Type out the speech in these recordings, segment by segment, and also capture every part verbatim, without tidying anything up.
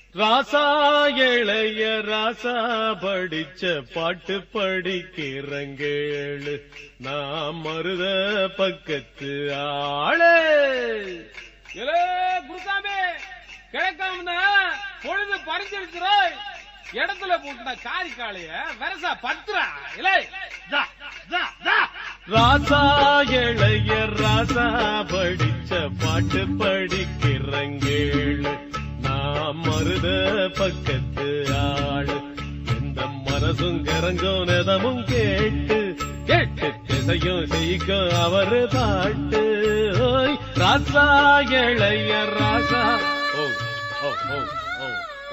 ராசா இளைய ராசா படிச்ச பாட்டு படிக்கிறங்கேளு நாம் மருத பக்கத்து ஆளே. குருசாமி கிழக்காம பொழுது பறிச்சிருக்கிறோம். இடத்துல போட்டுட காரி காளைய வரசா பத்துரா. ராசா இளைய ராசா படிச்ச பாட்டு படிக்கிறங்கேளு நாம் மருத பக்கத்து ஆளு. எந்த மனசும் கரங்கும் நெதமும் கேட்டு கேட்டு திசையும் செய்யும் அவரு பாட்டு. ராசா இளைய ராசா ஓ ஓ ஓ ஓ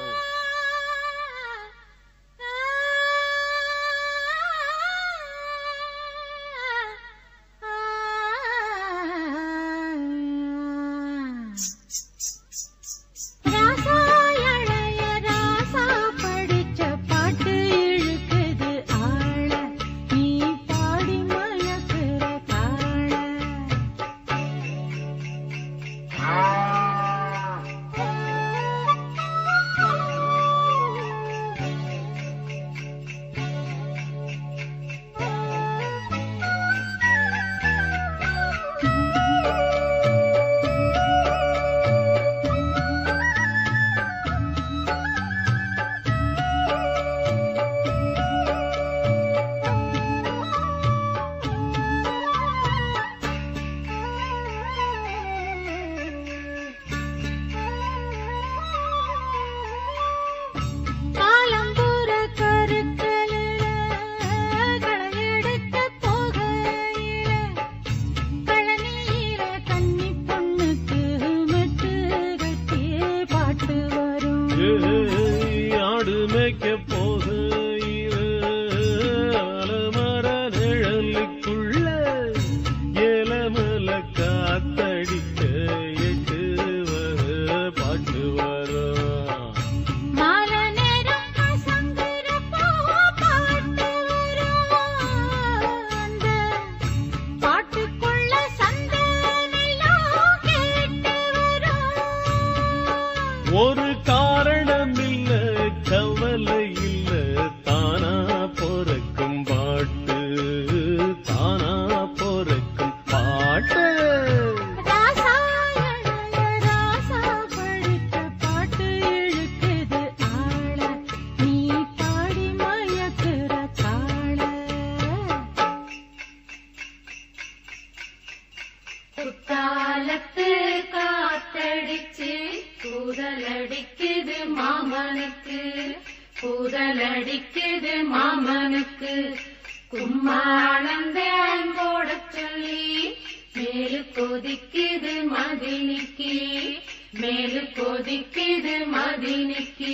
ஒரு காரணம் இல்ல கவலை இல்ல தானா பொறக்கும் பாட்டு தானா பொறக்கும் பாட்டு. ராசா ராசா படித்த பாட்டு இழுக்குது ஆள நீ பாடி மயக்குற தாள. குத்தாலத்து காத்தடிச்சு கூதலடிக்குது மாமனுக்கு கூதலடிக்குது மாமனுக்கு கும்மாளந்தேன் போட சொல்லி மேலு கொதிக்குது மதினிக்கு மேலு கொதிக்குது மதினிக்கு.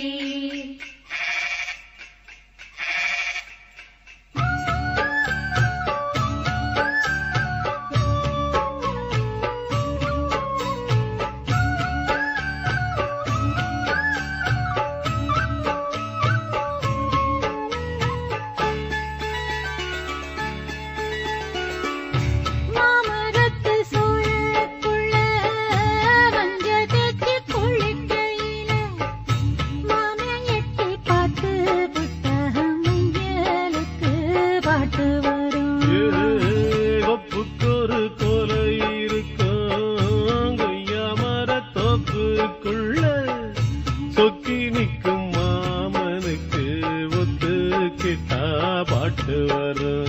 சொக்கி நிற்கும் மாமனுக்கு ஒத்து கிட்டா பாட்டு வரும்.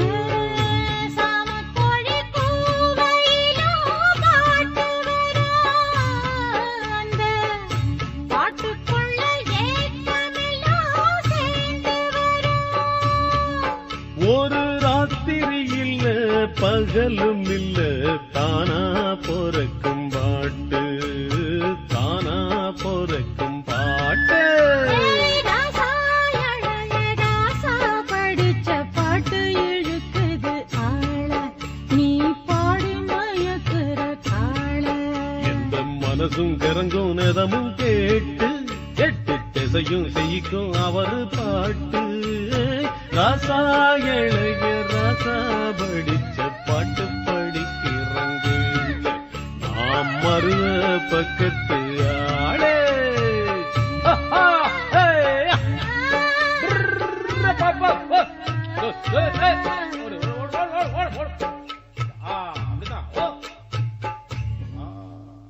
ஒரு ராத்திரி இல்ல பகலும் இல்ல தானா பொறக்கும் பாட்டு தானா பொறக்கும் பாட்டு. ராசா ராசா படிச்ச பாட்டு இழுக்குது ஆள நீ பாடி மயக்குற தாள. எந்த மனசும் கரங்கும் நெதமும் கேட்டு எட்டு திசையும் செய்யும் அவரு பாட்டு. ராசா இளைய ராசா படிச்ச பாட்டு படிக்கிறங்க நாம் மருத பக்கத்து ஆளே. ஏய், ஏய், ஏய்.